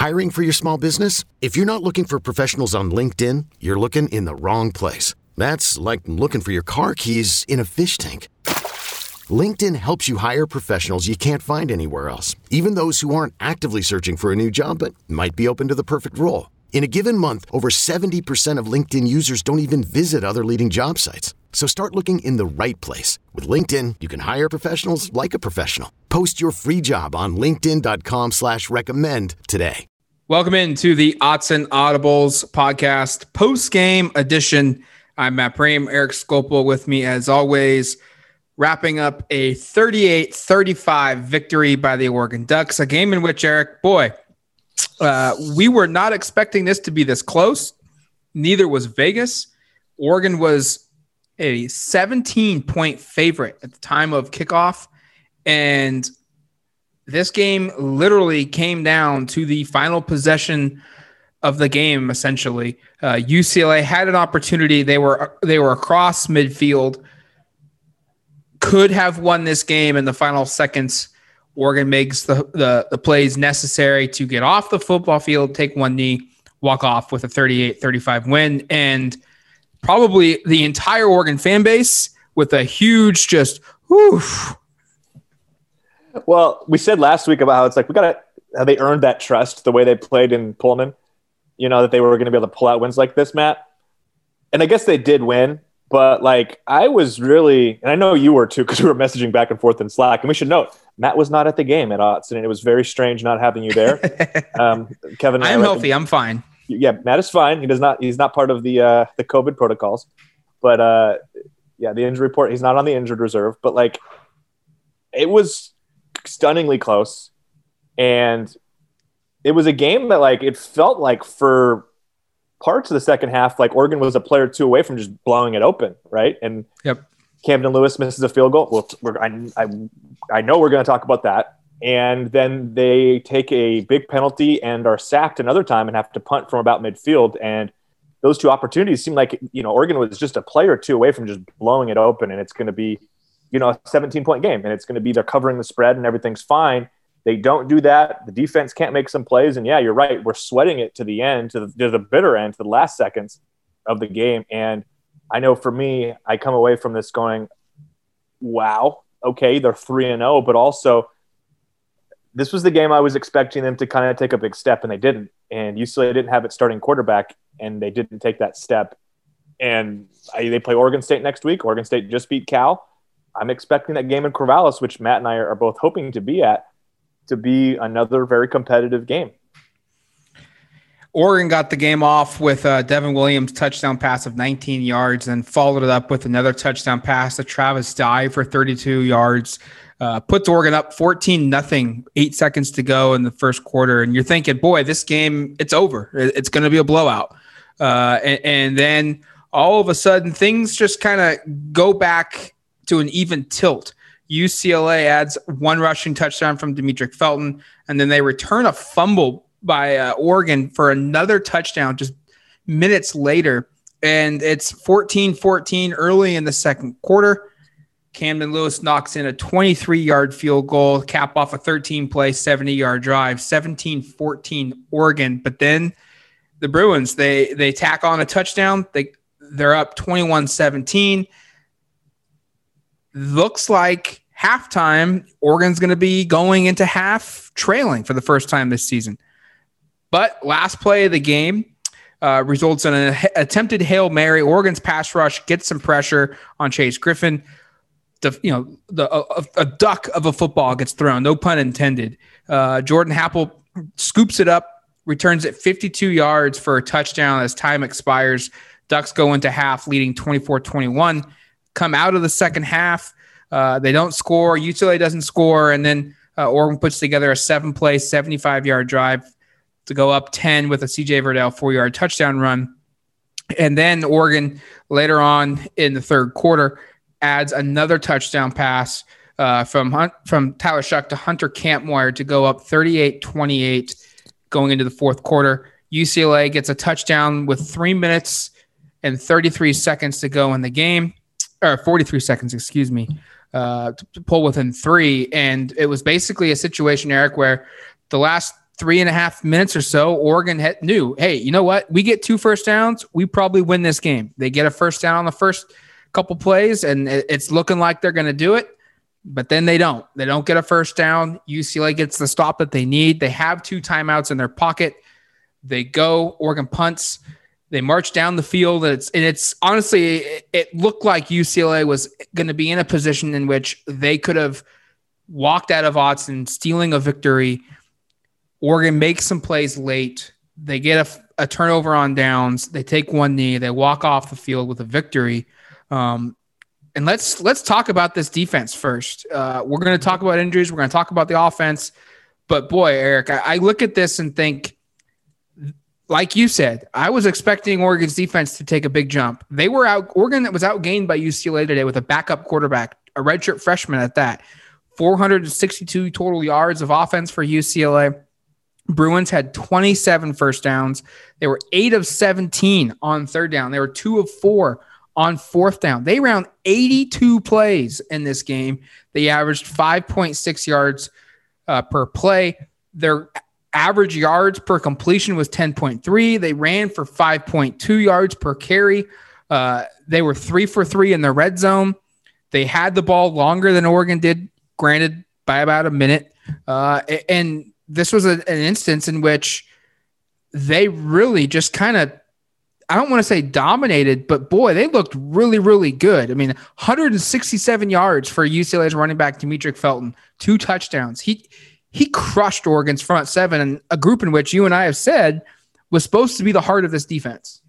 Hiring for your small business? If you're not looking for professionals on LinkedIn, you're looking in the wrong place. That's like looking for your car keys in a fish tank. LinkedIn helps you hire professionals you can't find anywhere else, even those who aren't actively searching for a new job but might be open to the perfect role. In a given month, over 70% of LinkedIn users don't even visit other leading job sites. So start looking in the right place. With LinkedIn, you can hire professionals like a professional. Post your free job on linkedin.com/recommend today. Welcome into the Odds and Audibles podcast post-game edition. I'm Matt Prehm, Eric Skopil with me as always, wrapping up a 38-35 victory by the Oregon Ducks, a game in which, Eric, we were not expecting this to be this close. Neither was Vegas. Oregon was a 17-point favorite at the time of kickoff, and this game literally came down to the final possession of the game, essentially. UCLA had an opportunity. They were across midfield, could have won this game in the final seconds. Oregon makes the plays necessary to get off the football field, take one knee, walk off with a 38-35 win. And probably the entire Oregon fan base with a huge just, whew. Well, we said last week about how it's like how they earned that trust the way they played in Pullman, that they were going to be able to pull out wins like this, Matt. And I guess they did win, but I was really, and I know you were too, because we were messaging back and forth in Slack. And we should note, Matt was not at the game at Odds, and it was very strange not having you there. Kevin, I am healthy. I'm fine. Yeah, Matt is fine. He's not part of the COVID protocols, but the injury report, he's not on the injured reserve, but it was stunningly close. And it was a game that it felt like for parts of the second half, Oregon was a player or two away from just blowing it open. Right. And yep. Camden Lewis misses a field goal. Well, I know we're going to talk about that. And then they take a big penalty and are sacked another time and have to punt from about midfield. And those two opportunities seem like, Oregon was just a player or two away from just blowing it open. And it's going to be, a 17-point game. And it's going to be they're covering the spread and everything's fine. They don't do that. The defense can't make some plays. And yeah, you're right. We're sweating it to the end, to the bitter end, to the last seconds of the game. And I know for me, I come away from this going, wow, okay, they're 3-0, but also this was the game I was expecting them to kind of take a big step, and they didn't. And UCLA didn't have its starting quarterback, and they didn't take that step. And they play Oregon State next week. Oregon State just beat Cal. I'm expecting that game in Corvallis, which Matt and I are both hoping to be at, to be another very competitive game. Oregon got the game off with Devin Williams' touchdown pass of 19 yards and followed it up with another touchdown pass to Travis Dye for 32 yards. Puts Oregon up 14-0, 8 seconds to go in the first quarter. And you're thinking, boy, this game, it's over. It's going to be a blowout. And then all of a sudden, things just kind of go back to an even tilt. UCLA adds one rushing touchdown from Demetric Felton, and then they return a fumble by Oregon for another touchdown just minutes later. And it's 14-14 early in the second quarter. Camden Lewis knocks in a 23-yard field goal, cap off a 13-play, 70-yard drive, 17-14 Oregon. But then the Bruins, they tack on a touchdown. They're up 21-17. Looks like halftime, Oregon's going to be going into half trailing for the first time this season. But last play of the game results in an attempted Hail Mary. Oregon's pass rush gets some pressure on Chase Griffin. A duck of a football gets thrown, no pun intended. Jordan Happel scoops it up, returns it 52 yards for a touchdown as time expires. Ducks go into half leading 24-21. Come out of the second half. They don't score. UCLA doesn't score. And then Oregon puts together a 7-play, 75-yard drive to go up 10 with a CJ Verdell 4-yard touchdown run. And then Oregon later on in the third quarter adds another touchdown pass from Tyler Shuck to Hunter Kampmoyer to go up 38-28 going into the fourth quarter. UCLA gets a touchdown with 3 minutes and 33 seconds to go in the game, or 43 seconds, excuse me, to pull within 3. And it was basically a situation, Eric, where the last 3.5 minutes or so, Oregon knew, hey, you know what? We get 2 first downs, we probably win this game. They get a first down on the first couple plays, and it's looking like they're going to do it. But then they don't. They don't get a first down. UCLA gets the stop that they need. They have 2 timeouts in their pocket. They go. Oregon punts. They march down the field. And it's honestly, it looked like UCLA was going to be in a position in which they could have walked out of Autzen, stealing a victory. Oregon makes some plays late. They get a turnover on downs. They take 1 knee. They walk off the field with a victory. And let's talk about this defense first. We're going to talk about injuries. We're going to talk about the offense. But boy, Eric, I look at this and think, like you said, I was expecting Oregon's defense to take a big jump. Oregon was outgained by UCLA today with a backup quarterback, a redshirt freshman at that. 462 total yards of offense for UCLA. Bruins had 27 first downs. They were 8 of 17 on third down. They were 2 of 4 on fourth down. They ran 82 plays in this game. They averaged 5.6 yards per play. Their average yards per completion was 10.3. They ran for 5.2 yards per carry. They were 3 for 3 in the red zone. They had the ball longer than Oregon did, granted by about a minute. And this was an instance in which they really just kind of, I don't want to say dominated, but boy, they looked really, really good. I mean, 167 yards for UCLA's running back, Demetric Felton, 2 touchdowns. He crushed Oregon's front seven, and a group in which you and I have said was supposed to be the heart of this defense.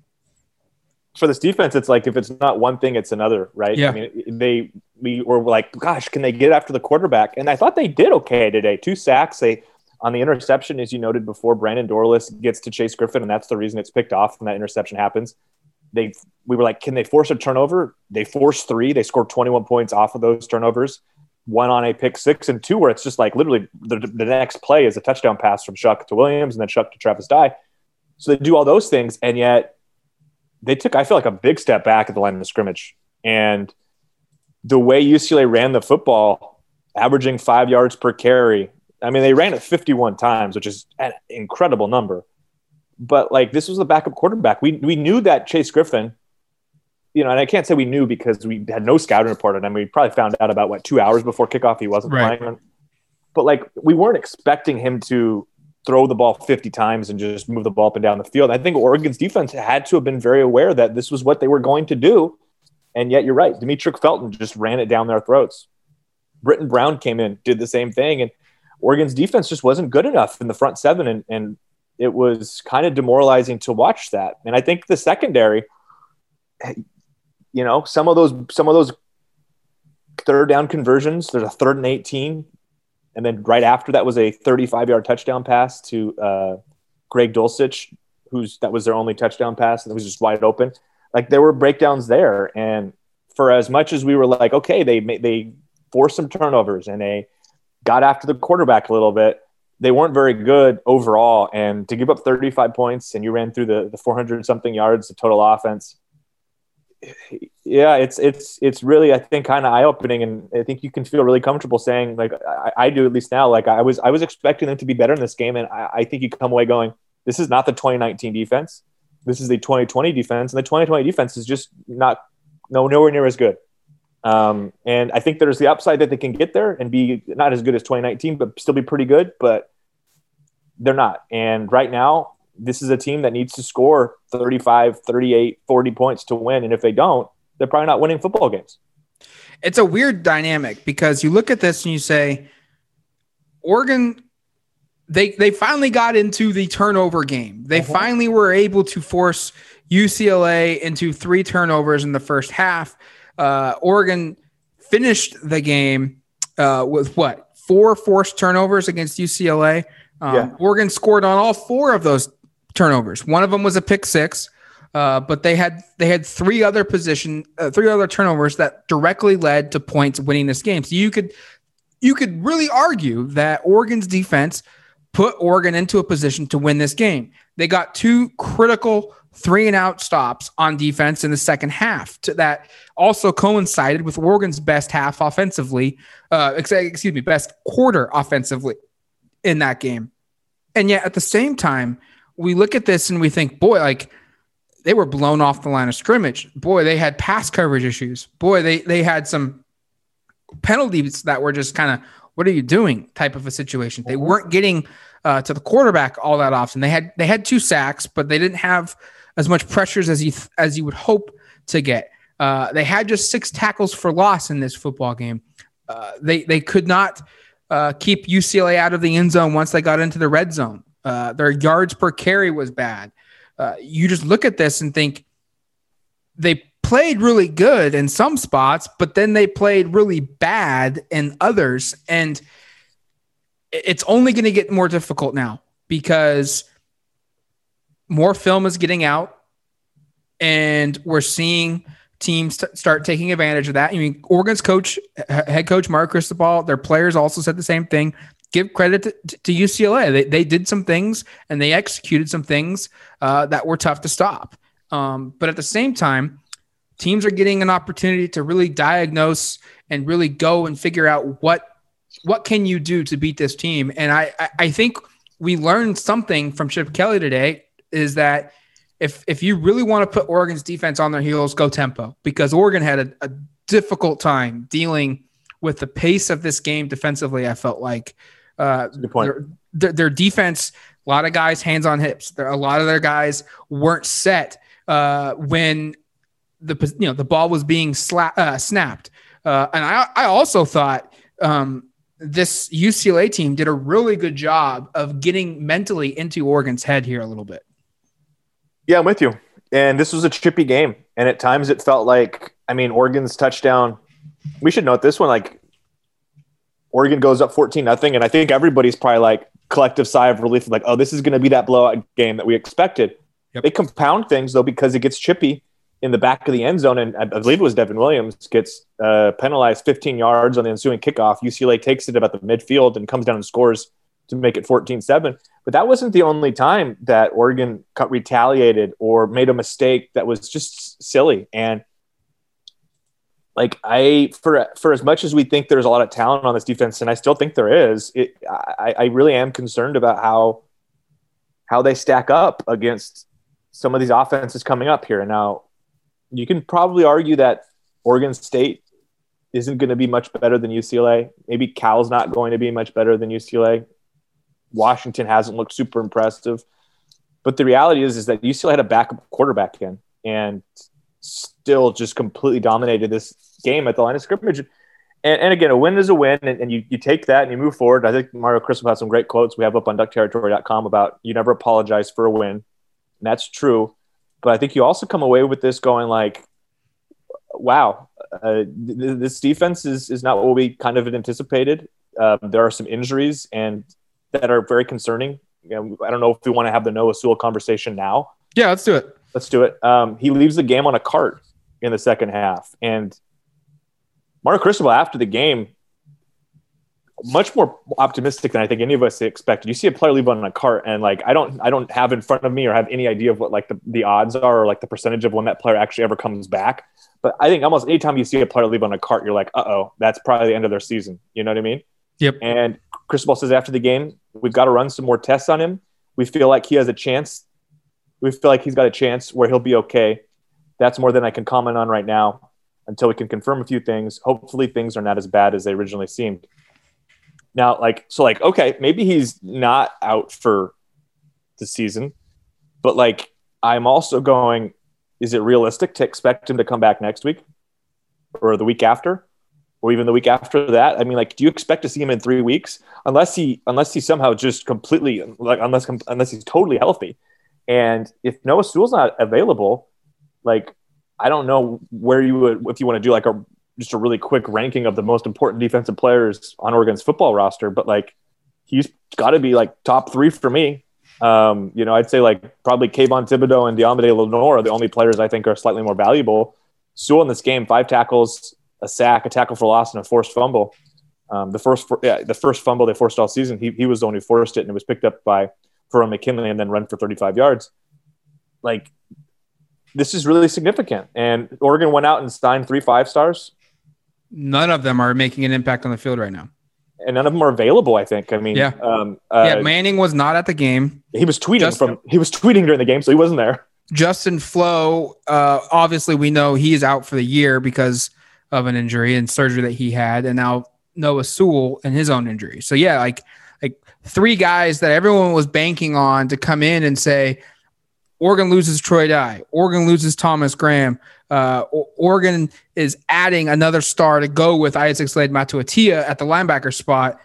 For this defense, it's like if it's not one thing, it's another, right? Yeah. I mean, we were like, gosh, can they get after the quarterback? And I thought they did okay today. 2 sacks. On the interception, as you noted before, Brandon Dorlus gets to Chase Griffin, and that's the reason it's picked off when that interception happens. We were like, can they force a turnover? They forced 3. They scored 21 points off of those turnovers. 1 on a pick 6, and 2 where it's just like literally the next play is a touchdown pass from Shuck to Williams and then Shuck to Travis Dye. So they do all those things, and yet they took, I feel like, a big step back at the line of scrimmage. And the way UCLA ran the football, averaging 5 yards per carry, I mean, they ran it 51 times, which is an incredible number. But, like, this was the backup quarterback. We knew that Chase Griffin, and I can't say we knew because we had no scouting report on him. We probably found out about, 2 hours before kickoff he wasn't playing. But, like, we weren't expecting him to throw the ball 50 times and just move the ball up and down the field. I think Oregon's defense had to have been very aware that this was what they were going to do. And yet, you're right. Demetric Felton just ran it down their throats. Britton Brown came in, did the same thing. And Oregon's defense just wasn't good enough in the front seven, and it was kind of demoralizing to watch that. And I think the secondary, some of those third down conversions, there's a 3rd and 18, and then right after that was a 35-yard touchdown pass to Greg Dulcich, that was their only touchdown pass, and it was just wide open. Like, there were breakdowns there, and for as much as we were like, okay, they forced some turnovers and they got after the quarterback a little bit, they weren't very good overall. And to give up 35 points and you ran through the 400-something yards of total offense, yeah, it's really, I think, kind of eye-opening. And I think you can feel really comfortable saying, like I do at least now, like I was expecting them to be better in this game. And I think you come away going, this is not the 2019 defense. This is the 2020 defense. And the 2020 defense is just nowhere near as good. And I think there's the upside that they can get there and be not as good as 2019, but still be pretty good, but they're not. And right now, this is a team that needs to score 35, 38, 40 points to win. And if they don't, they're probably not winning football games. It's a weird dynamic because you look at this and you say, Oregon, they finally got into the turnover game. They finally were able to force UCLA into 3 turnovers in the first half. Oregon finished the game with 4 forced turnovers against UCLA. Oregon scored on all 4 of those turnovers. One of them was a pick 6, but they had 3 other turnovers that directly led to points winning this game. So you could really argue that Oregon's defense put Oregon into a position to win this game. They got 2 critical 3-and-out stops on defense in the second half. That also coincided with Oregon's best half offensively. Best quarter offensively in that game. And yet at the same time, we look at this and we think, boy, like they were blown off the line of scrimmage. Boy, they had pass coverage issues. Boy, they had some penalties that were just kind of, what are you doing type of a situation. They weren't getting to the quarterback all that often. They had 2 sacks, but they didn't have as much pressures as you would hope to get. They had just 6 tackles for loss in this football game. They could not keep UCLA out of the end zone once they got into the red zone. Their yards per carry was bad. You just look at this and think they played really good in some spots, but then they played really bad in others. And it's only going to get more difficult now because more film is getting out and we're seeing teams start taking advantage of that. I mean, Oregon's head coach, Mario Cristobal, their players also said the same thing. Give credit to UCLA. They did some things and they executed some things that were tough to stop. But at the same time, teams are getting an opportunity to really diagnose and really go and figure out what can you do to beat this team. And I think we learned something from Chip Kelly today is that if you really want to put Oregon's defense on their heels, go tempo, because Oregon had a difficult time dealing with the pace of this game defensively. I felt like good point. Their defense, a lot of guys hands on hips. A lot of their guys weren't set when the ball was being snapped. And I also thought this UCLA team did a really good job of getting mentally into Oregon's head here a little bit. Yeah, I'm with you. And this was a chippy game. And at times it felt like, Oregon's touchdown, we should note this one, like Oregon goes up 14-0. And I think everybody's probably like collective sigh of relief, like, oh, this is going to be that blowout game that we expected. Yep. They compound things though, because it gets chippy in the back of the end zone. And I believe it was Devin Williams gets penalized 15 yards on the ensuing kickoff. UCLA takes it about the midfield and comes down and scores to make it 14-7. But that wasn't the only time that Oregon retaliated or made a mistake that was just silly. And like for as much as we think there's a lot of talent on this defense, and I still think there is, I really am concerned about how they stack up against some of these offenses coming up here. Now, you can probably argue that Oregon State isn't going to be much better than UCLA. Maybe Cal's not going to be much better than UCLA. Washington hasn't looked super impressive. But the reality is that UCLA had a backup quarterback in and still just completely dominated this game at the line of scrimmage. And again, a win is a win, and you take that and you move forward. I think Mario Cristobal has some great quotes we have up on duckterritory.com about you never apologize for a win. And that's true. But I think you also come away with this going like, wow, this defense is not what we kind of anticipated. There are some injuries and that are very concerning. I don't know if we want to have the Noah Sewell conversation now. Yeah, let's do it. Let's do it. He leaves the game on a cart in the second half. And Mario Cristobal, after the game, much more optimistic than I think any of us expected. You see a player leave on a cart, and like I don't have in front of me or have any idea of what like the odds are or like the percentage of when that player actually ever comes back. But I think almost anytime you see a player leave on a cart, you're like, uh-oh, that's probably the end of their season. You know what I mean? Yep. And Cristobal says after the game, we've got to run some more tests on him. We feel like he has a chance. We feel like he's got a chance where he'll be okay. That's more than I can comment on right now until we can confirm a few things. Hopefully things are not as bad as they originally seemed. Now, okay, maybe he's not out for the season, but like, I'm also going, is it realistic to expect him to come back next week or the week after? Or even the week after that? I mean, like, do you expect to see him in 3 weeks? Unless he somehow just completely, like, unless he's totally healthy. And if Noah Sewell's not available, like, I don't know where you would, if you want to do like just a really quick ranking of the most important defensive players on Oregon's football roster, but like, he's got to be like top 3 for me. I'd say like probably Kayvon Thibodeau and Diomede Lenore are the only players I think are slightly more valuable. Sewell in this game, 5 tackles, a sack, a tackle for loss, and a forced fumble. The first fumble they forced all season, he was the one who forced it, and it was picked up by Ferrell McKinley and then run for 35 yards. Like, this is really significant. And Oregon went out and signed 3 5-stars. None of them are making an impact on the field right now. and none of them are available. I think. I mean, Manning was not at the game. He was tweeting during the game, so he wasn't there. Justin Flo, obviously we know he is out for the year because of an injury and surgery that he had, and now Noah Sewell and his own injury. So yeah, like three guys that everyone was banking on to come in and say, Oregon loses Troy Dye, Oregon loses Thomas Graham, Oregon is adding another star to go with Isaac Slade Matuatia at the linebacker spot.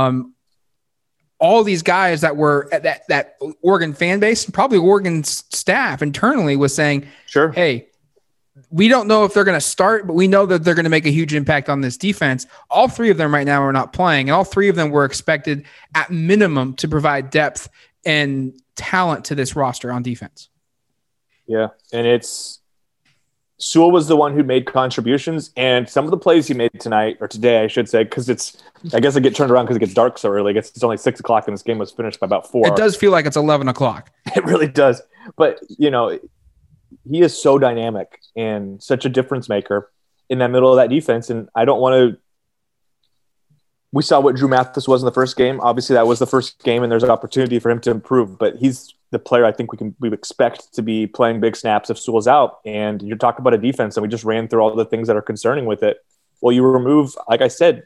All these guys that were at that Oregon fan base, probably Oregon staff internally was saying, sure, hey, we don't know if they're going to start, but we know that they're going to make a huge impact on this defense. All three of them right now are not playing, and all three of them were expected at minimum to provide depth and talent to this roster on defense. Yeah, and Sewell was the one who made contributions, and some of the plays he made tonight, or today, I should say, because I guess I get turned around because it gets dark so early. It's only 6 o'clock, and this game was finished by about 4. It does feel like it's 11 o'clock. It really does. But, he is so dynamic and such a difference maker in that middle of that defense, and I don't want to – we saw what Drew Mathis was in the first game. Obviously, that was the first game, and there's an opportunity for him to improve, but he's the player I think we expect to be playing big snaps if Sewell's out. And you're talking about a defense, and we just ran through all the things that are concerning with it. Well, you remove, like I said,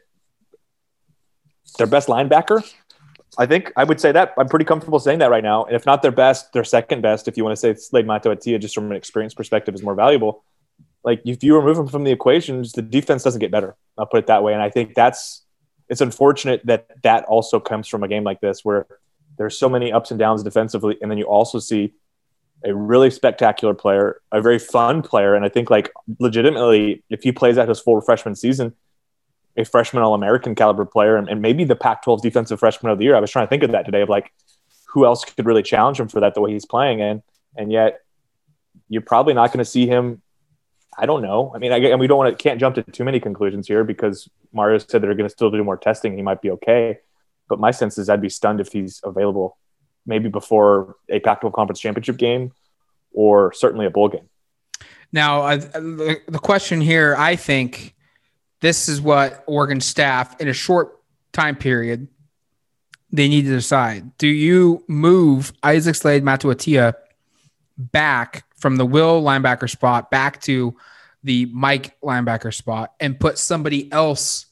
their best linebacker. I think I would say that. I'm pretty comfortable saying that right now. And if not their best, their second best, if you want to say Slade Matuatia, just from an experience perspective, is more valuable. Like, if you remove him from the equations, the defense doesn't get better. I'll put it that way. And I think it's unfortunate that also comes from a game like this where there's so many ups and downs defensively. And then you also see a really spectacular player, a very fun player. And I think, like, legitimately, if he plays out his full freshman season, a freshman All-American caliber player, and maybe the Pac-12 defensive freshman of the year. I was trying to think of that today, of like, who else could really challenge him for that the way he's playing. And yet you're probably not going to see him. I don't know. I mean, and we can't jump to too many conclusions here because Mario said they're going to still do more testing. He might be okay. But my sense is I'd be stunned if he's available maybe before a Pac-12 conference championship game or certainly a bowl game. Now, the question here, I think this is what Oregon staff in a short time period, they need to decide. Do you move Isaac Slade Matuatia back from the Will linebacker spot back to the Mike linebacker spot and put somebody else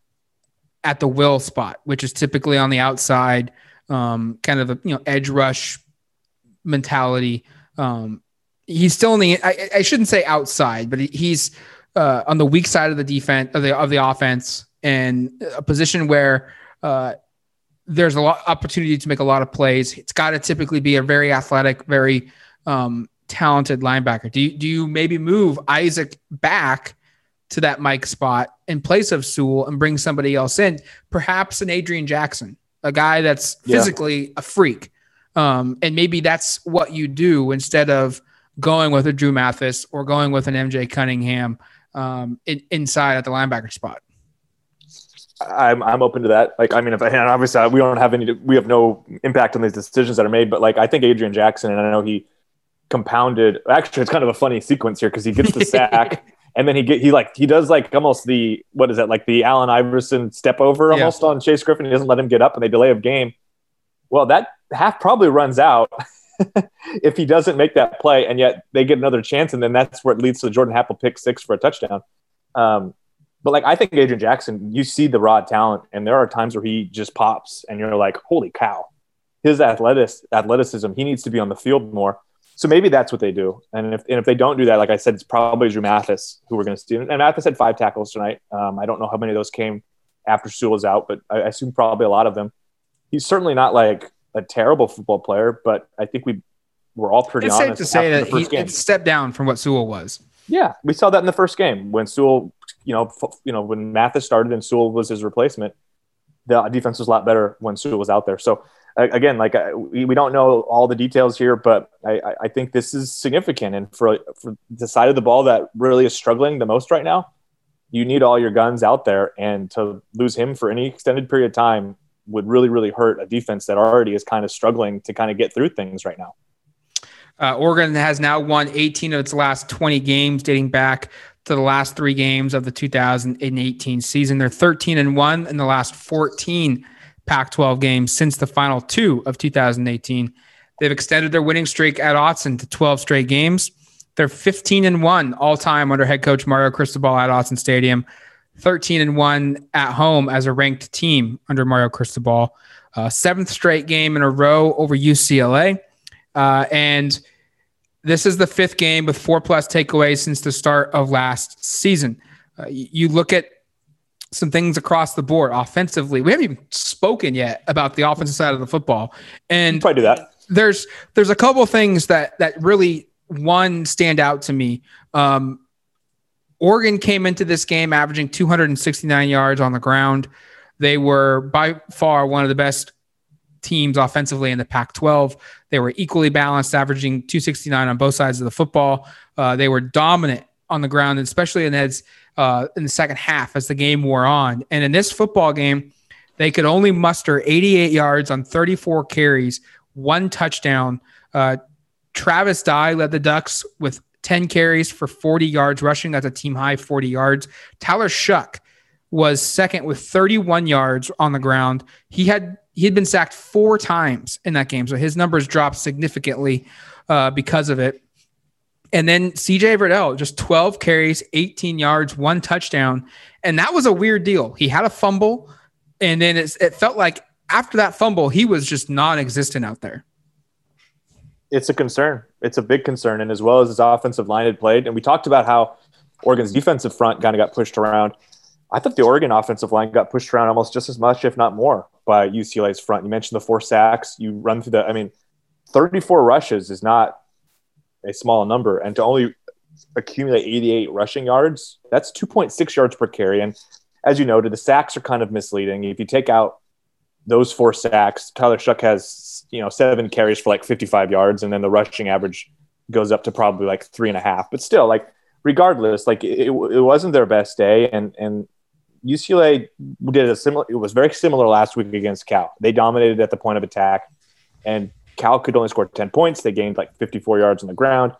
at the Will spot, which is typically on the outside, kind of a edge rush mentality. He's still in the I shouldn't say outside, but he's on the weak side of the defense of the offense, and a position where there's a lot opportunity to make a lot of plays. It's got to typically be a very athletic, very talented linebacker. Do you maybe move Isaac back to that Mike spot in place of Sewell and bring somebody else in, perhaps an Adrian Jackson, a guy that's physically a freak. And maybe that's what you do instead of going with a Drew Mathis or going with an MJ Cunningham inside at the linebacker spot. I'm open to that. Like, I mean, obviously we have no impact on these decisions that are made, but like, I think Adrian Jackson, and I know he compounded, actually it's kind of a funny sequence here because he gets the sack and then he does like almost the Allen Iverson step over almost on Chase Griffin. He doesn't let him get up and they delay a game. Well, that half probably runs out if he doesn't make that play, and yet they get another chance, and then that's where it leads to the Jordan Happel pick 6 for a touchdown. But like, I think Adrian Jackson, you see the raw talent, and there are times where he just pops, and you're like, holy cow, his athleticism, he needs to be on the field more. So maybe that's what they do. And if they don't do that, like I said, it's probably Drew Mathis who we're going to see. And Mathis had 5 tackles tonight. I don't know how many of those came after Sewell was out, but I assume probably a lot of them. He's certainly not like a terrible football player, but I think we're all pretty honest. It's safe to say that he stepped down from what Sewell was. Yeah, we saw that in the first game when Sewell, when Mathis started and Sewell was his replacement, the defense was a lot better when Sewell was out there. So again, like we don't know all the details here, but I think this is significant. And for the side of the ball that really is struggling the most right now, you need all your guns out there, and to lose him for any extended period of time would really, really hurt a defense that already is kind of struggling to kind of get through things right now. Oregon has now won 18 of its last 20 games dating back to the last 3 games of the 2018 season. They're 13-1 in the last 14 Pac-12 games since the final 2 of 2018. They've extended their winning streak at Autzen to 12 straight games. They're 15-1 all-time under head coach Mario Cristobal at Autzen Stadium. 13-1 at home as a ranked team under Mario Cristobal. 7th straight game in a row over UCLA. And this is the 5th game with 4+ takeaways since the start of last season. You look at some things across the board offensively. We haven't even spoken yet about the offensive side of the football. And probably do that. There's a couple of things that really, one, stand out to me. Oregon came into this game averaging 269 yards on the ground. They were by far one of the best teams offensively in the Pac-12. They were equally balanced, averaging 269 on both sides of the football. They were dominant on the ground, especially in the second half as the game wore on. And in this football game, they could only muster 88 yards on 34 carries, 1 touchdown. Travis Dye led the Ducks with 10 carries for 40 yards rushing. That's a team high 40 yards. Tyler Shuck was second with 31 yards on the ground. He had been sacked 4 times in that game, so his numbers dropped significantly because of it. And then CJ Verdell, just 12 carries, 18 yards, 1 touchdown. And that was a weird deal. He had a fumble, and then it felt like after that fumble, he was just non-existent out there. It's a concern. It's a big concern. And as well as his offensive line had played, and we talked about how Oregon's defensive front kind of got pushed around. I thought the Oregon offensive line got pushed around almost just as much, if not more, by UCLA's front. You mentioned the 4 sacks. You run through 34 rushes is not a small number. And to only accumulate 88 rushing yards, that's 2.6 yards per carry. And as you noted, the sacks are kind of misleading. If you take out those 4 sacks, Tyler Shuck has 7 carries for like 55 yards, and then the rushing average goes up to probably like 3.5. But still, like regardless, like it wasn't their best day, and UCLA did it was very similar last week against Cal. They dominated at the point of attack, and Cal could only score 10 points. They gained like 54 yards on the ground.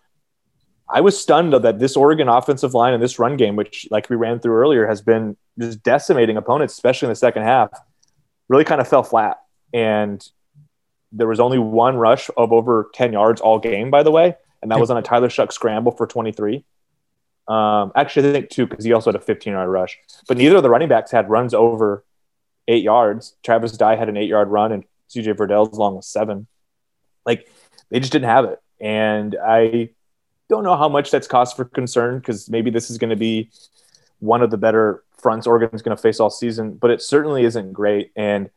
I was stunned that this Oregon offensive line and this run game, which like we ran through earlier, has been just decimating opponents, especially in the second half, really kind of fell flat. And there was only 1 rush of over 10 yards all game, by the way, and that was on a Tyler Shuck scramble for 23. Actually, I think 2, because he also had a 15-yard rush. But neither of the running backs had runs over 8 yards. Travis Dye had an 8-yard run, and CJ Verdell's long was 7. Like, they just didn't have it. And I don't know how much that's cause for concern, because maybe this is going to be one of the better fronts Oregon's going to face all season, but it certainly isn't great. And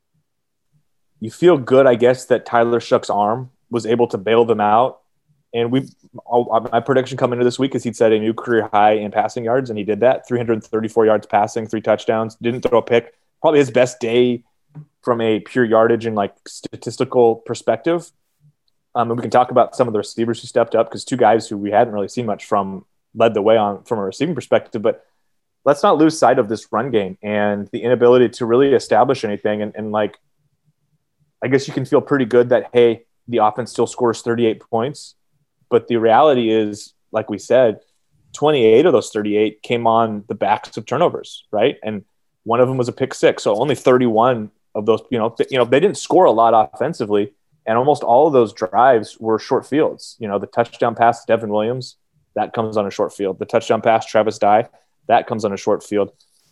you feel good, I guess, that Tyler Shuck's arm was able to bail them out. And my prediction coming into this week is he'd set a new career high in passing yards, and he did that. 334 yards passing, 3 touchdowns, didn't throw a pick. Probably his best day from a pure yardage and like statistical perspective. And we can talk about some of the receivers who stepped up, because 2 guys who we hadn't really seen much from led the way on from a receiving perspective. But let's not lose sight of this run game and the inability to really establish anything. And like, I guess you can feel pretty good that, hey, the offense still scores 38 points. But the reality is, like we said, 28 of those 38 came on the backs of turnovers, right? And one of them was a pick 6. So only 31 of those, they didn't score a lot offensively. And almost all of those drives were short fields. The touchdown pass to Devin Williams, that comes on a short field. The touchdown pass, Travis Dye, that comes on a short field.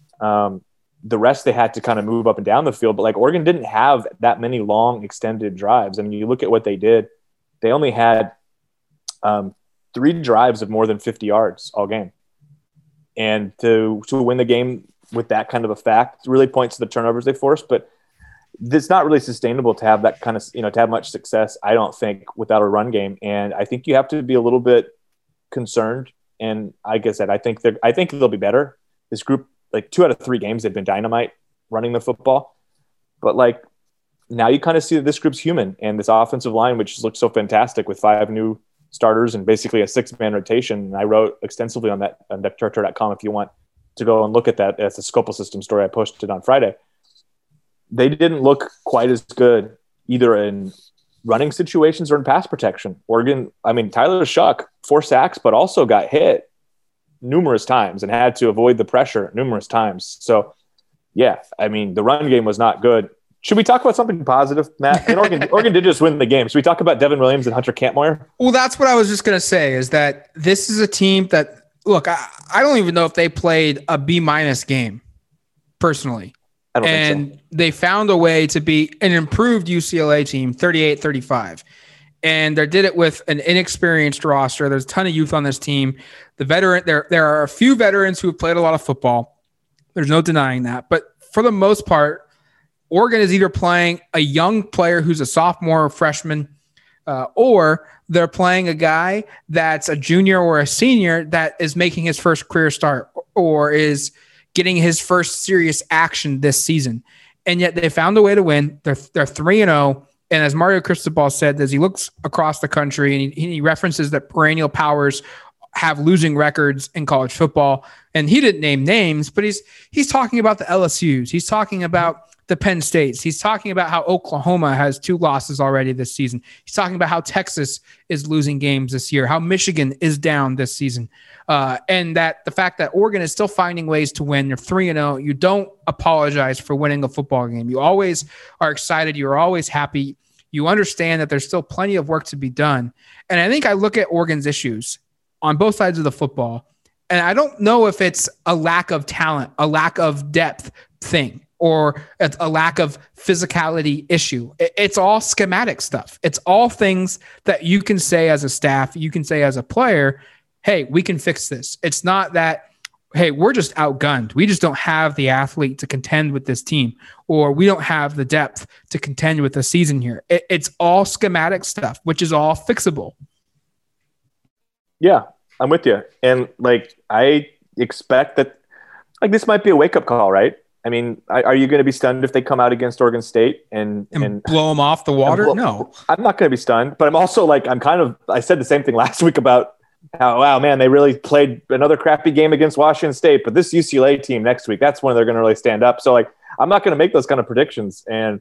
The rest they had to kind of move up and down the field. But like Oregon didn't have that many long extended drives. I mean, you look at what they did. They only had 3 drives of more than 50 yards all game. And to win the game with that kind of a fact really points to the turnovers they forced. But it's not really sustainable to have that kind of, to have much success, I don't think, without a run game. And I think you have to be a little bit concerned. And like I said, I think they'll be better. This group, like 2 out of 3 games, they've been dynamite running the football. But like now you kind of see that this group's human, and this offensive line, which looks so fantastic with 5 new starters and basically a 6-man rotation. And I wrote extensively on that on depthcharter.com if you want to go and look at that. As a Scopal System story I posted on Friday. They didn't look quite as good either in running situations or in pass protection. Oregon, Tyler Shuck, 4 sacks, but also got hit numerous times and had to avoid the pressure numerous times. So, yeah, I mean, the run game was not good. Should we talk about something positive, Matt? And Oregon did just win the game. Should we talk about Devin Williams and Hunter Kampmoyer? Well, that's what I was just going to say, is that this is a team that, look, I don't even know if they played a B- game personally. I don't think so. They found a way to be an improved UCLA team, 38-35. And they did it with an inexperienced roster. There's a ton of youth on this team. There are a few veterans who have played a lot of football. There's no denying that. But for the most part, Oregon is either playing a young player who's a sophomore or freshman, or they're playing a guy that's a junior or a senior that is making his first career start or is getting his first serious action this season. And yet they found a way to win. They're 3-0. And as Mario Cristobal said, as he looks across the country and he references that perennial powers have losing records in college football, and he didn't name names, but he's talking about the LSUs. He's talking about the Penn States. He's talking about how Oklahoma has 2 losses already this season. He's talking about how Texas is losing games this year, how Michigan is down this season. And that the fact that Oregon is still finding ways to win. You're 3-0. You don't apologize for winning a football game. You always are excited. You're always happy. You understand that there's still plenty of work to be done. And I think I look at Oregon's issues on both sides of the football, and I don't know if it's a lack of talent, a lack of depth thing, or a lack of physicality issue. It's all schematic stuff. It's all things that you can say as a staff, you can say as a player, hey, we can fix this. It's not that, hey, we're just outgunned. We just don't have the athlete to contend with this team, or we don't have the depth to contend with the season here. It's all schematic stuff, which is all fixable. Yeah, I'm with you. And I expect that this might be a wake-up call, right? I mean, are you going to be stunned if they come out against Oregon State and blow them off the water? No, I'm not going to be stunned, but I'm also I said the same thing last week about how, wow, man, they really played another crappy game against Washington State, but this UCLA team next week, that's when they're going to really stand up. So I'm not going to make those kind of predictions. And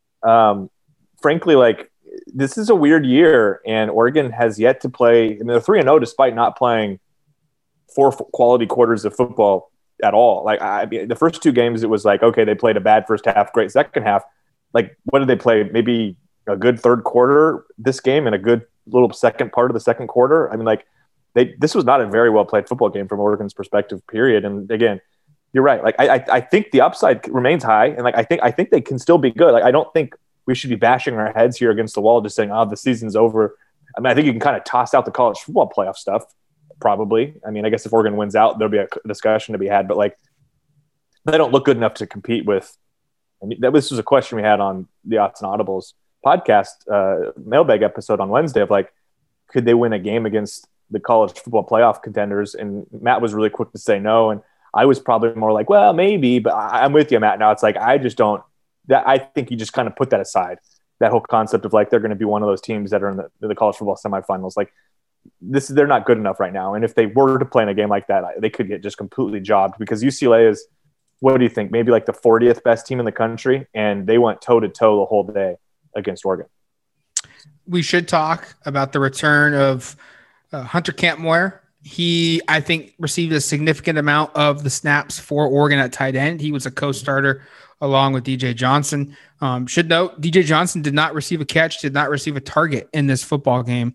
frankly, this is a weird year, and Oregon has yet to play. I mean, they're 3-0 despite not playing 4 quality quarters of football at all. The first 2 games, it was okay, they played a bad first half, great second half. What did they play? Maybe a good third quarter this game and a good little second part of the second quarter. I mean, this was not a very well played football game from Oregon's perspective, period. And again, you're right. I think the upside remains high, and I think they can still be good. I don't think we should be bashing our heads here against the wall, just saying, "Oh, the season's over." I mean, I think you can kind of toss out the college football playoff stuff. Probably. I mean, I guess if Oregon wins out, there'll be a discussion to be had, but they don't look good enough to compete with. I mean, this was a question we had on the Odds and Audibles podcast mailbag episode on Wednesday of could they win a game against the college football playoff contenders? And Matt was really quick to say no. And I was probably more well, maybe, but I'm with you, Matt. Now it's I just don't, I think you just kind of put that aside, that whole concept of they're going to be one of those teams that are in the college football semifinals. They're not good enough right now. And if they were to play in a game like that, they could get just completely jobbed, because UCLA is, what do you think? Maybe the 40th best team in the country. And they went toe to toe the whole day against Oregon. We should talk about the return of Hunter Kampmoyer. He, I think, received a significant amount of the snaps for Oregon at tight end. He was a co-starter along with DJ Johnson. Should note, DJ Johnson did not receive a catch, did not receive a target in this football game,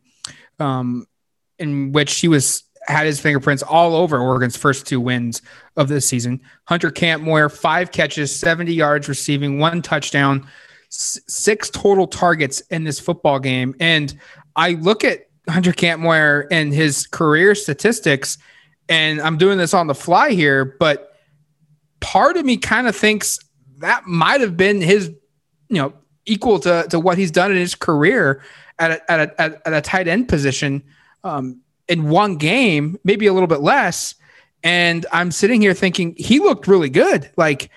in which he had his fingerprints all over Oregon's first 2 wins of this season. Hunter Kampmoyer, 5 catches, 70 yards receiving, 1 touchdown, 6 total targets in this football game. And I look at Hunter Kampmoyer and his career statistics, and I'm doing this on the fly here, but part of me kind of thinks that might have been his, equal to what he's done in his career at a tight end position in one game, maybe a little bit less. And I'm sitting here thinking he looked really good.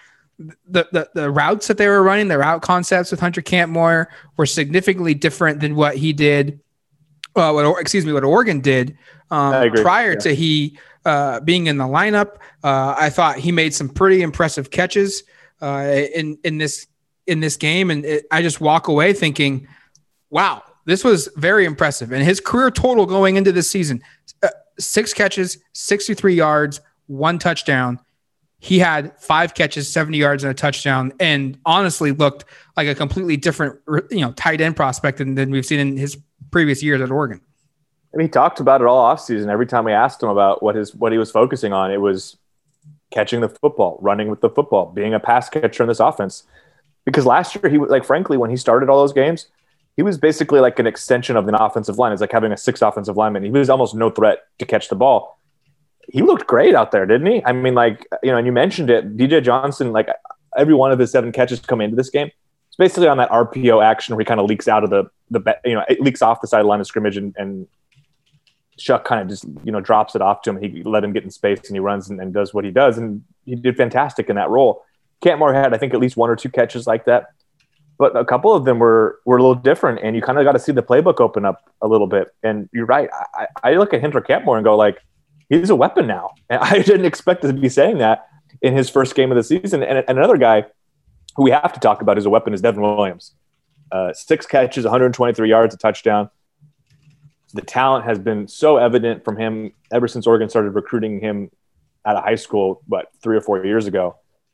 The routes that they were running, the route concepts with Hunter Kampmoyer were significantly different than what he did. What Oregon did prior to he being in the lineup. I thought he made some pretty impressive catches in this game, and I just walk away thinking, wow, this was very impressive. And his career total going into this season, 6 catches, 63 yards, 1 touchdown. He had 5 catches, 70 yards, and a touchdown, and honestly looked like a completely different, tight end prospect than we've seen in his previous years at Oregon. And he talked about it all offseason. Every time we asked him about what he was focusing on, it was catching the football, running with the football, being a pass catcher in this offense. Because last year, he was like, frankly, when he started all those games, he was basically like an extension of an offensive line. It's like having a 6 offensive lineman. He was almost no threat to catch the ball. He looked great out there, didn't he? I mean, and you mentioned it, DJ Johnson, like every one of his 7 catches come into this game. It's basically on that RPO action where he kind of leaks out of it leaks off the sideline of scrimmage and Shough kind of just, drops it off to him. He let him get in space and he runs and does what he does. And he did fantastic in that role. Cantmore had, I think, at least 1 or 2 catches like that. But a couple of them were a little different. And you kind of got to see the playbook open up a little bit. And you're right. I look at Hunter Cantmore and go like, he's a weapon now. And I didn't expect to be saying that in his first game of the season. And another guy who we have to talk about as a weapon is Devin Williams. 6 catches, 123 yards, a touchdown. The talent has been so evident from him ever since Oregon started recruiting him out of high school, 3 or 4 years ago.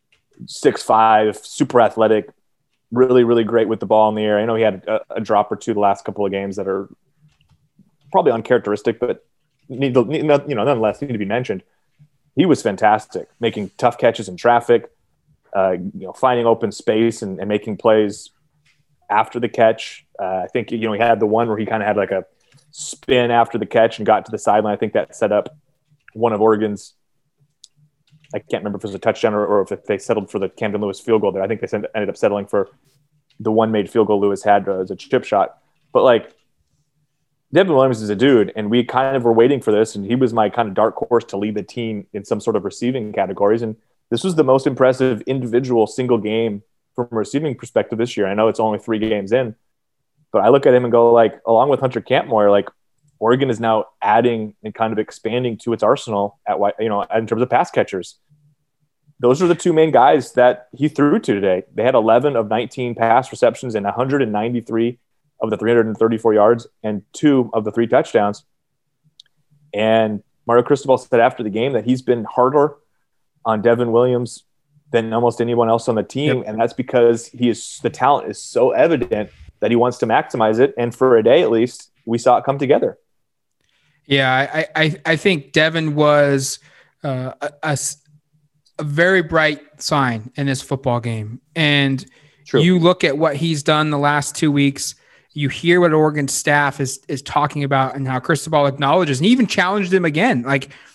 6'5", super athletic, really, really great with the ball in the air. I know he had a drop or 2 the last couple of games that are probably uncharacteristic, but nonetheless need to be mentioned. He was fantastic, making tough catches in traffic, finding open space and making plays after the catch. I think, he had the one where he kind of had like a spin after the catch and got to the sideline. I think that set up one of Oregon's, I can't remember if it was a touchdown or if they settled for the Camden Lewis field goal there. I think they ended up settling for the one made field goal Lewis had as a chip shot. But Devin Williams is a dude, and we kind of were waiting for this, and he was my kind of dark horse to lead the team in some sort of receiving categories. And this was the most impressive individual single game from a receiving perspective this year. I know it's only 3 games in, but I look at him and go along with Hunter Cantmore, Oregon is now adding and kind of expanding to its arsenal in terms of pass catchers. Those are the 2 main guys that he threw to today. They had 11 of 19 pass receptions and 193 of the 334 yards and 2 of the 3 touchdowns. And Mario Cristobal said after the game that he's been harder on Devin Williams than almost anyone else on the team. Yep. And that's because the talent is so evident that he wants to maximize it. And for a day, at least, we saw it come together. Yeah. I think Devin was a very bright sign in this football game. And True. You look at what he's done the last 2 weeks, you hear what Oregon staff is talking about and how Cristobal acknowledges, and he even challenged him again.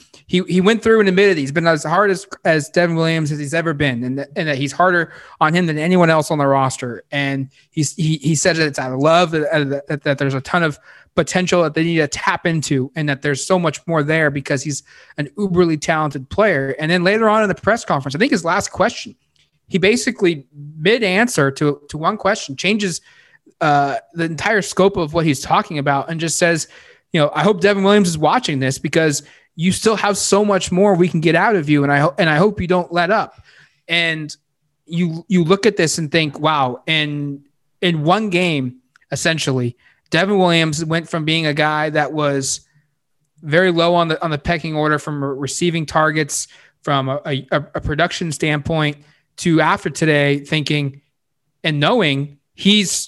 He went through and admitted he's been as hard as Devin Williams as he's ever been, and that he's harder on him than anyone else on the roster. And he said that it's out of love, that there's a ton of potential that they need to tap into, and that there's so much more there because he's an uberly talented player. And then later on in the press conference, I think his last question, he basically mid-answer to one question changes the entire scope of what he's talking about and just says, I hope Devin Williams is watching this because you still have so much more we can get out of you. And I hope you don't let up. And you look at this and think, wow. And in one game, essentially, Devin Williams went from being a guy that was very low on the pecking order from receiving targets, from a production standpoint, to after today thinking and knowing he's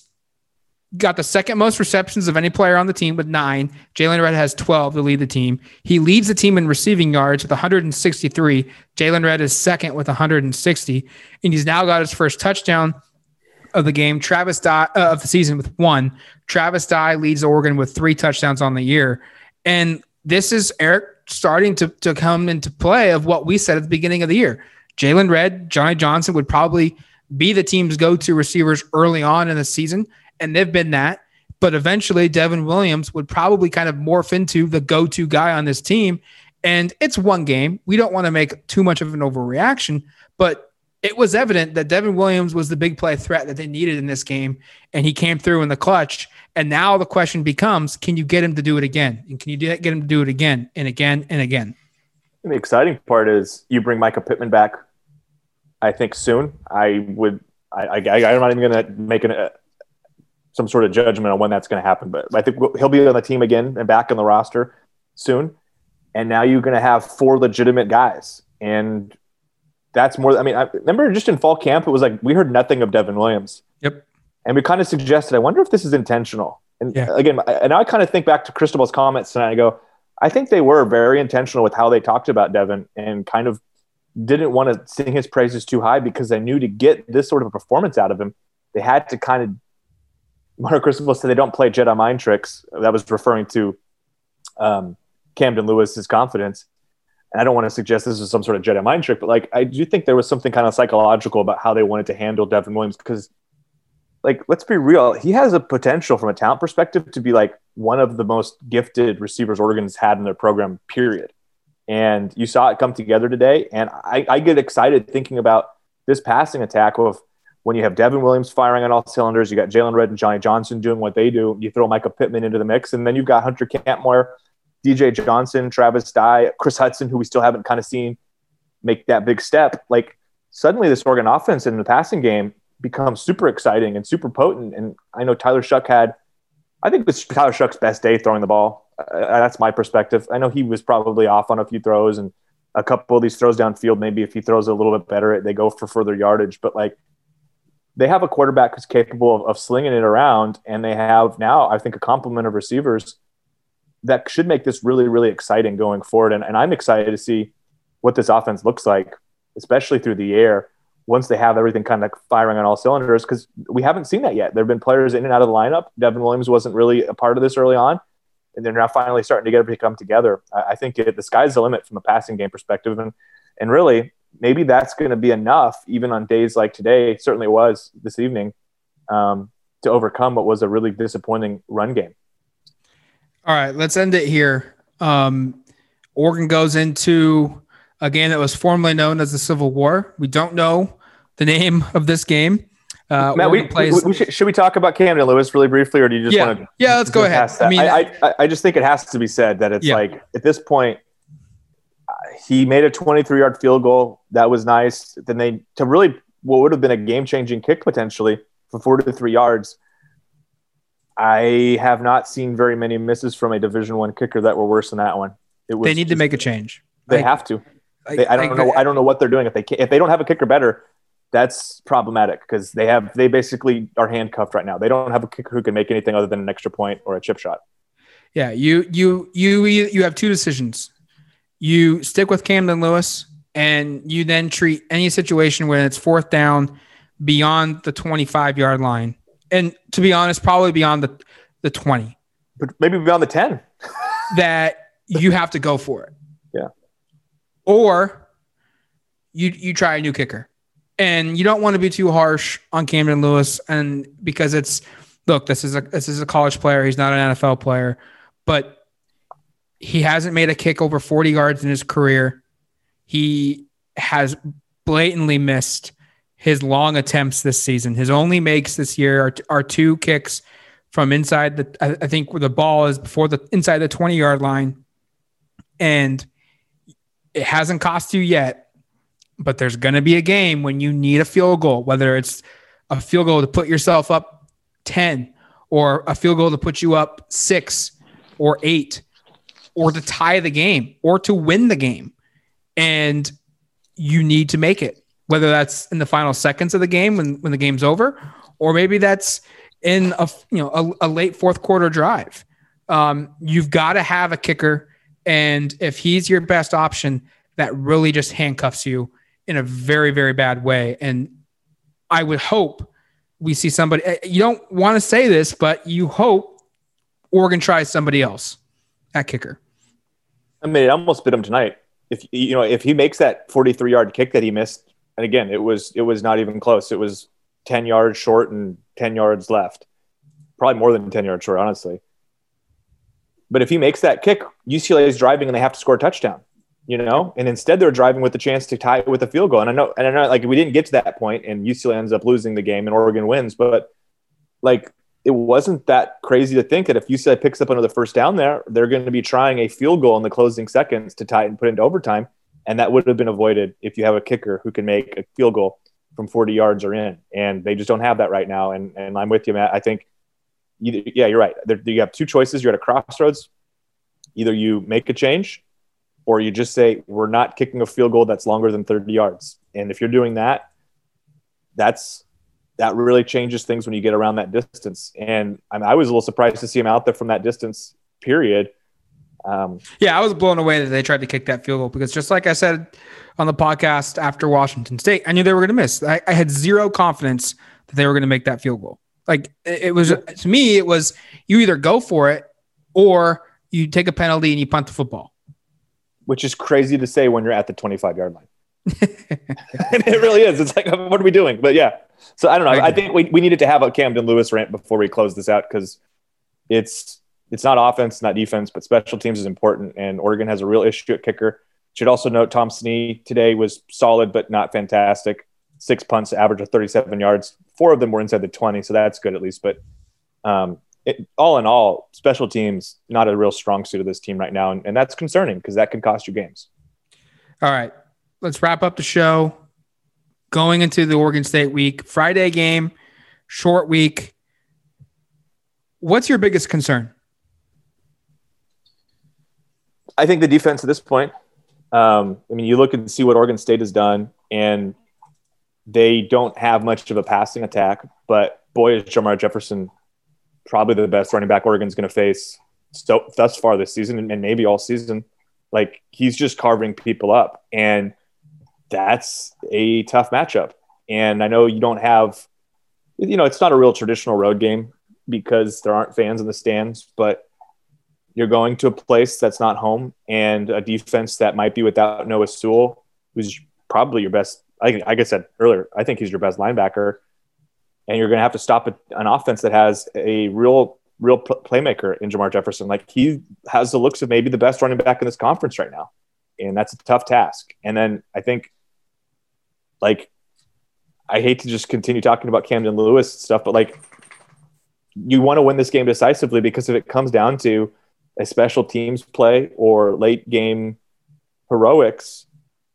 got the second most receptions of any player on the team with 9. Jalen Redd has 12 to lead the team. He leads the team in receiving yards with 163. Jalen Redd is second with 160. And he's now got his first touchdown of the game. Travis Dye of the season with 1. Travis Dye leads Oregon with 3 touchdowns on the year. And this is Eric starting to come into play of what we said at the beginning of the year. Jalen Redd, Johnny Johnson would probably be the team's go-to receivers early on in the season. And they've been that, but eventually Devin Williams would probably kind of morph into the go-to guy on this team. And it's one game. We don't want to make too much of an overreaction, but it was evident that Devin Williams was the big play threat that they needed in this game. And he came through in the clutch. And now the question becomes, can you get him to do it again? And can you get him to do it again and again and again? And the exciting part is you bring Micah Pittman back, I think soon. I'm not even going to make some sort of judgment on when that's going to happen, but I think he'll be on the team again and back on the roster soon. and now you're going to have 4 legitimate guys. And that's more. I mean, I remember just in fall camp, it was like we heard nothing of Devin Williams. Yep. And we kind of suggested, I wonder if this is intentional. And again, and I kind of think back to Cristobal's comments tonight. I go, I think they were very intentional with how they talked about Devin and kind of didn't want to sing his praises too high because they knew to get this sort of a performance out of him, they had to kind of, Mario Cristobal said they don't play Jedi mind tricks. That was referring to Camden Lewis's confidence. And I don't want to suggest this is some sort of Jedi mind trick, but like, I do think there was something kind of psychological about how they wanted to handle Devin Williams because, like, let's be real. He has a potential from a talent perspective to be like one of the most gifted receivers Oregon's had in their program, period. And you saw it come together today. And I get excited thinking about this passing attack of when you have Devin Williams firing on all cylinders, you got Jalen Redd and Johnny Johnson doing what they do. You throw Micah Pittman into the mix, and then you've got Hunter Campmore, DJ Johnson, Travis Dye, Chris Hudson, who we still haven't kind of seen make that big step. Like, suddenly this Oregon offense in the passing game becomes super exciting and super potent. And I know Tyler Shuck I think it was Tyler Shuck's best day throwing the ball. That's my perspective. I know he was probably off on a few throws and a couple of these throws downfield. Maybe if he throws a little bit better, they go for further yardage. But like, they have a quarterback who's capable of slinging it around, and they have now, I think, a complement of receivers that should make this really, really exciting going forward. And I'm excited to see what this offense looks like, especially through the air, once they have everything kind of firing on all cylinders, because we haven't seen that yet. There have been players in and out of the lineup. Devin Williams wasn't really a part of this early on, and they're now finally starting to get everything come together. I think the sky's the limit from a passing game perspective. And really, maybe that's going to be enough, even on days like today, certainly it was this evening, to overcome what was a really disappointing run game. All right, let's end it here. Oregon goes into a game that was formerly known as the Civil War. We don't know the name of this game. Matt, should we talk about Camden Lewis really briefly, or do you just want to? Yeah, let's go ahead. I mean, I just think it has to be said that it's like at this point, he made a 23-yard field goal. That was nice. Then what would have been a game-changing kick potentially for 43 yards. I have not seen very many misses from a Division I kicker that were worse than that one. They need to make a change. They have to. I don't know what they're doing. If they don't have a kicker better, that's problematic because they basically are handcuffed right now. They don't have a kicker who can make anything other than an extra point or a chip shot. Yeah, you have two decisions. You stick with Camden Lewis, and you then treat any situation when it's fourth down beyond the 25-yard line. And to be honest, probably beyond the 20. But maybe beyond the 10. That you have to go for it. Yeah. Or you try a new kicker. And you don't want to be too harsh on Camden Lewis, and because this is a college player, he's not an NFL player, but he hasn't made a kick over 40 yards in his career. He has blatantly missed his long attempts this season. His only makes this year are two kicks from inside I think where the ball is inside the 20-yard line. And it hasn't cost you yet, but there's going to be a game when you need a field goal, whether it's a field goal to put yourself up 10 or a field goal to put you up 6 or 8 or to tie the game or to win the game. And you need to make it, whether that's in the final seconds of the game when the game's over, or maybe that's in a late fourth quarter drive. You've got to have a kicker. And if he's your best option, that really just handcuffs you in a very, very bad way. And I would hope we see somebody, you don't want to say this, but you hope Oregon tries somebody else at kicker. I mean, it almost bit him tonight. If he makes that 43-yard kick that he missed, and again, it was not even close. It was 10 yards short and 10 yards left. Probably more than 10 yards short, honestly. But if he makes that kick, UCLA is driving and they have to score a touchdown, and instead they're driving with the chance to tie it with a field goal. And I know like we didn't get to that point and UCLA ends up losing the game and Oregon wins, but like it wasn't that crazy to think that if UCLA picks up another first down there, they're going to be trying a field goal in the closing seconds to tie it and put it into overtime. And that would have been avoided if you have a kicker who can make a field goal from 40 yards or in. And they just don't have that right now. And I'm with you, Matt. I think, you're right. You have two choices. You're at a crossroads. Either you make a change or you just say, we're not kicking a field goal that's longer than 30 yards. And if you're doing that, that really changes things when you get around that distance. And I was a little surprised to see him out there from that distance, period. I was blown away that they tried to kick that field goal, because just like I said on the podcast after Washington State, I knew they were going to miss. I had zero confidence that they were going to make that field goal. Like, it was, to me, it was, you either go for it or you take a penalty and you punt the football. Which is crazy to say when you're at the 25-yard line. And it really is. It's like, what are we doing? But yeah. So I don't know. I think we needed to have a Camden Lewis rant before we close this out, because it's not offense, not defense, but special teams is important. And Oregon has a real issue at kicker. Should also note Tom Snee today was solid, but not fantastic. 6 punts, average of 37 yards. 4 of them were inside the 20, so that's good at least. But all in all, special teams, not a real strong suit of this team right now. And that's concerning, because that can cost you games. All right, let's wrap up the show. Going into the Oregon State week, Friday game, short week. What's your biggest concern? I think the defense at this point. You look and see what Oregon State has done, and they don't have much of a passing attack, but boy, is Jermar Jefferson probably the best running back Oregon's going to face thus far this season, and maybe all season. Like, he's just carving people up, and that's a tough matchup. And I know you don't have, it's not a real traditional road game because there aren't fans in the stands, but you're going to a place that's not home, and a defense that might be without Noah Sewell, who's probably your best. Like I said earlier, I think he's your best linebacker, and you're going to have to stop an offense that has a real playmaker in Jermar Jefferson. Like, he has the looks of maybe the best running back in this conference right now, and that's a tough task. And then I think, like, I hate to just continue talking about Camden Lewis stuff, but like, you want to win this game decisively, because if it comes down to a special teams play or late game heroics,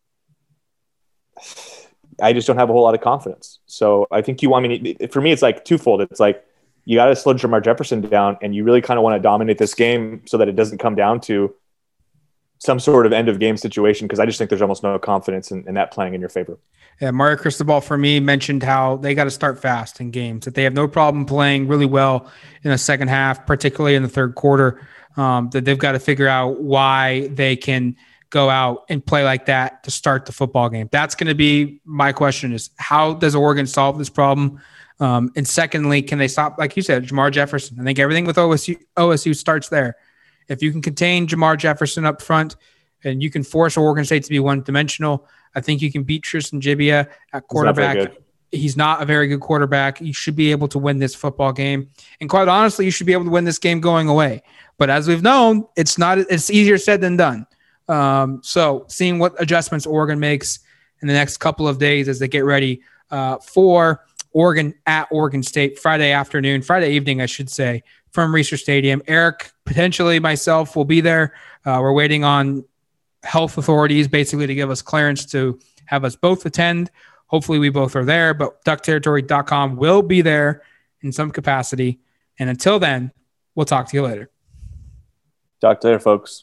I just don't have a whole lot of confidence. So I think for me, it's like twofold. It's like, you got to slow Jermar Jefferson down, and you really kind of want to dominate this game so that it doesn't come down to some sort of end of game situation, because I just think there's almost no confidence in that playing in your favor. Yeah, Mario Cristobal for me mentioned how they got to start fast in games, that they have no problem playing really well in the second half, particularly in the third quarter, that they've got to figure out why they can go out and play like that to start the football game. That's going to be my question, is how does Oregon solve this problem? And secondly, can they stop, like you said, Jermar Jefferson? I think everything with OSU starts there. If you can contain Jermar Jefferson up front and you can force Oregon State to be one-dimensional, I think you can beat Tristan Gibbia at quarterback. He's not a very good quarterback. You should be able to win this football game. And quite honestly, you should be able to win this game going away. But as we've known, it's easier said than done. So seeing what adjustments Oregon makes in the next couple of days as they get ready for Oregon at Oregon State Friday evening, I should say, from Reser Stadium. Eric, potentially myself, will be there. We're waiting on health authorities basically to give us clearance to have us both attend. Hopefully we both are there, but duckterritory.com will be there in some capacity. And until then, we'll talk to you later. Talk to you later, folks.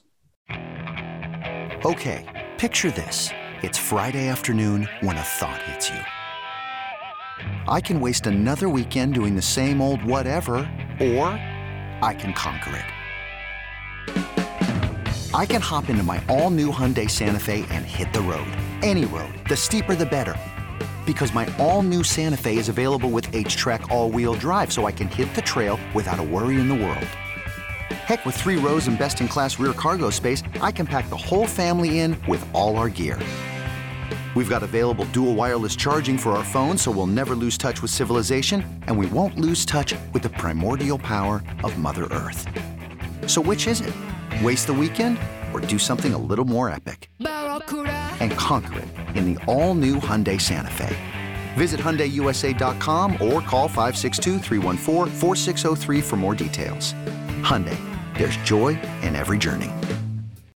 Okay, picture this. It's Friday afternoon when a thought hits you. I can waste another weekend doing the same old whatever, or I can conquer it. I can hop into my all-new Hyundai Santa Fe and hit the road. Any road. The steeper, the better. Because my all-new Santa Fe is available with H-Track all-wheel drive, so I can hit the trail without a worry in the world. Heck, with 3 rows and best-in-class rear cargo space, I can pack the whole family in with all our gear. We've got available dual wireless charging for our phones, so we'll never lose touch with civilization, and we won't lose touch with the primordial power of Mother Earth. So which is it? Waste the weekend or do something a little more epic? And conquer it in the all-new Hyundai Santa Fe. Visit HyundaiUSA.com or call 562-314-4603 for more details. Hyundai, there's joy in every journey.